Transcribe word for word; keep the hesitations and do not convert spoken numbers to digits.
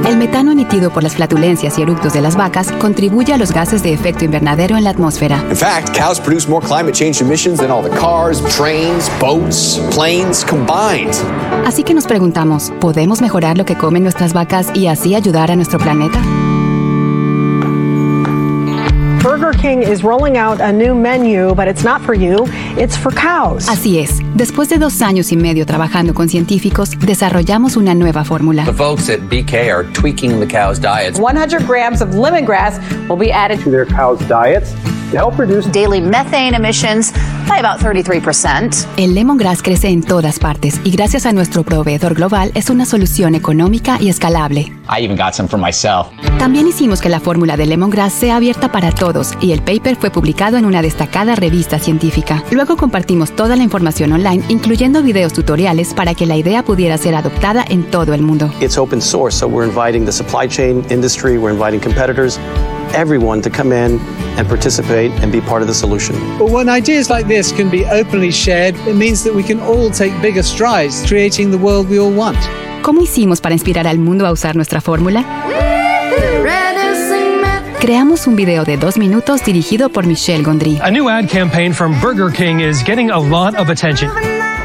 El metano emitido por las flatulencias y eructos de las vacas contribuye a los gases de efecto invernadero en la atmósfera. In fact, cows produce more climate change emissions than all the cars, trains, boats, planes combined. Así que nos preguntamos, ¿podemos mejorar lo que comen nuestras vacas y así ayudar a nuestro planeta? Burger King is rolling out a new menu, but it's not for you, it's for cows. Así es. Después de dos años y medio trabajando con científicos, desarrollamos una nueva fórmula. The folks at B K are tweaking the cows' diets. one hundred grams of lemongrass will be added to their cows' diets to help reduce daily methane emissions by about thirty-three percent. El lemongrass crece en todas partes y gracias a nuestro proveedor global es una solución económica y escalable. I even got some for myself. También hicimos que la fórmula de lemongrass sea abierta para todos y el paper fue publicado en una destacada revista científica. Luego compartimos toda la información online, incluyendo videos tutoriales para que la idea pudiera ser adoptada en todo el mundo. It's open source, so we're inviting the supply chain industry, we're inviting competitors, everyone to come in and participate and be part of the solution. But when ideas like this can be openly shared, it means that we can all take bigger strides, creating the world we all want. ¿Cómo hicimos para inspirar al mundo a usar nuestra fórmula? Creamos un video de dos minutos dirigido por Michel Gondry. A new ad campaign from Burger King is getting a lot of attention.